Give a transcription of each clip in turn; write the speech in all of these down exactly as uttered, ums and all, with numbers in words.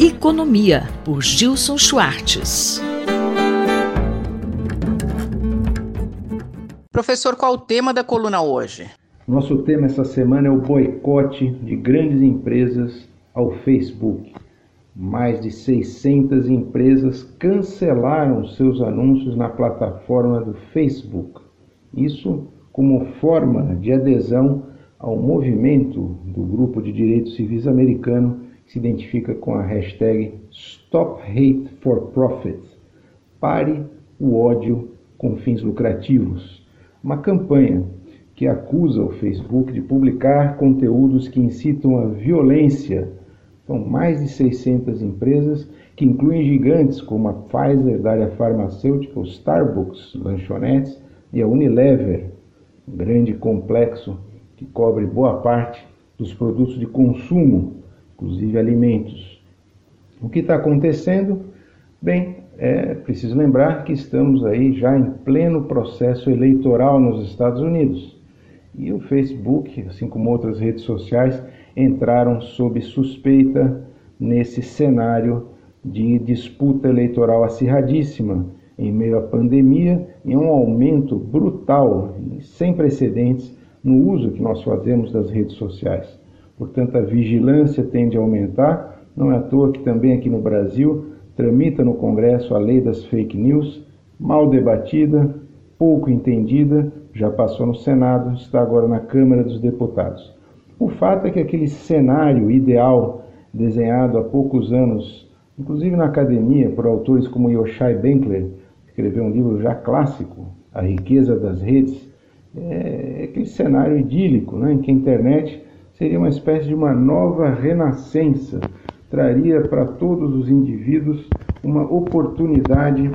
Economia, por Gilson Schwartz. Professor, qual o tema da coluna hoje? Nosso tema essa semana é o boicote de grandes empresas ao Facebook. Mais de seiscentas empresas cancelaram seus anúncios na plataforma do Facebook. Isso como forma de adesão ao movimento do grupo de direitos civis americano que se identifica com a hashtag Stop Hate for Profit. Pare o ódio com fins lucrativos. Uma campanha que acusa o Facebook de publicar conteúdos que incitam a violência. São mais de seiscentas empresas que incluem gigantes como a Pfizer, da área farmacêutica, o Starbucks, lanchonetes, e a Unilever, um grande complexo que cobre boa parte dos produtos de consumo, inclusive alimentos. O que está acontecendo? Bem, é preciso lembrar que estamos aí já em pleno processo eleitoral nos Estados Unidos. E o Facebook, assim como outras redes sociais, entraram sob suspeita nesse cenário de disputa eleitoral acirradíssima, em meio à pandemia e um aumento brutal, sem precedentes, no uso que nós fazemos das redes sociais. Portanto, a vigilância tende a aumentar. Não é à toa que também aqui no Brasil tramita no Congresso a lei das fake news, mal debatida, pouco entendida, já passou no Senado, está agora na Câmara dos Deputados. O fato é que aquele cenário ideal desenhado há poucos anos, inclusive na academia, por autores como Yochai Benkler, que escreveu um livro já clássico, A Riqueza das Redes, é aquele cenário idílico, né, em que a internet seria uma espécie de uma nova renascença, traria para todos os indivíduos uma oportunidade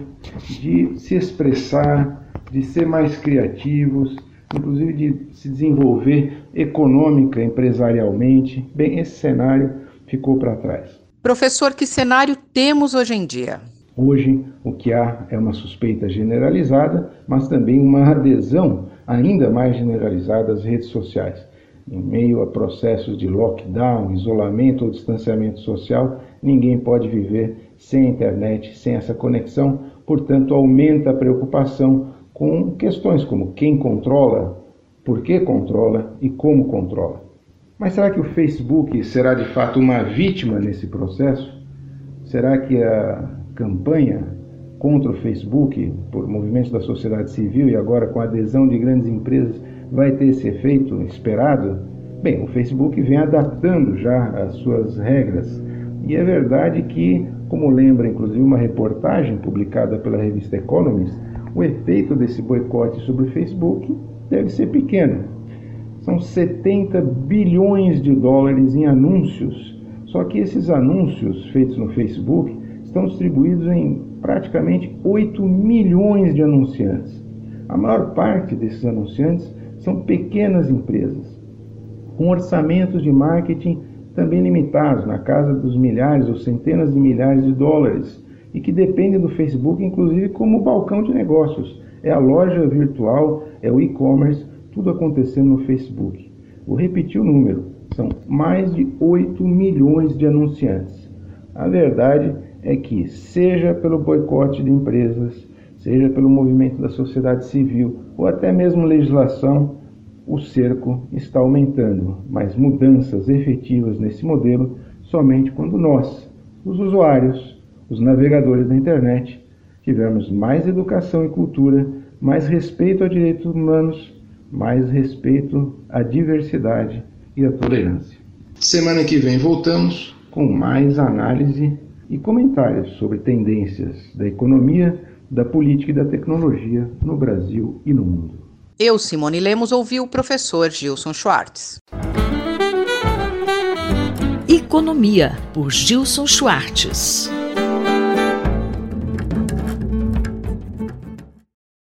de se expressar, de ser mais criativos, inclusive de se desenvolver econômica, empresarialmente. Bem, esse cenário ficou para trás. Professor, que cenário temos hoje em dia? Hoje, o que há é uma suspeita generalizada, mas também uma adesão ainda mais generalizada às redes sociais. Em meio a processos de lockdown, isolamento ou distanciamento social, ninguém pode viver sem a internet, sem essa conexão. Portanto, aumenta a preocupação com questões como quem controla, por que controla e como controla. Mas será que o Facebook será de fato uma vítima nesse processo? Será que a campanha contra o Facebook por movimentos da sociedade civil e agora com a adesão de grandes empresas vai ter esse efeito esperado? Bem, o Facebook vem adaptando já as suas regras. E é verdade que, como lembra inclusive uma reportagem publicada pela revista Economist, o efeito desse boicote sobre o Facebook deve ser pequeno. São setenta bilhões de dólares em anúncios. Só que esses anúncios feitos no Facebook estão distribuídos em praticamente oito milhões de anunciantes. A maior parte desses anunciantes são pequenas empresas, com orçamentos de marketing também limitados, na casa dos milhares ou centenas de milhares de dólares, e que dependem do Facebook, inclusive, como balcão de negócios. É a loja virtual, é o e-commerce, tudo acontecendo no Facebook. Vou repetir o número, são mais de oito milhões de anunciantes. A verdade é que, seja pelo boicote de empresas, seja pelo movimento da sociedade civil ou até mesmo legislação, o cerco está aumentando, mas mudanças efetivas nesse modelo somente quando nós, os usuários, os navegadores da internet, tivermos mais educação e cultura, mais respeito a direitos humanos, mais respeito à diversidade e à tolerância. Semana que vem voltamos com mais análise e comentários sobre tendências da economia, da política e da tecnologia no Brasil e no mundo. Eu, Simone Lemos, ouvi o professor Gilson Schwartz. Economia, por Gilson Schwartz.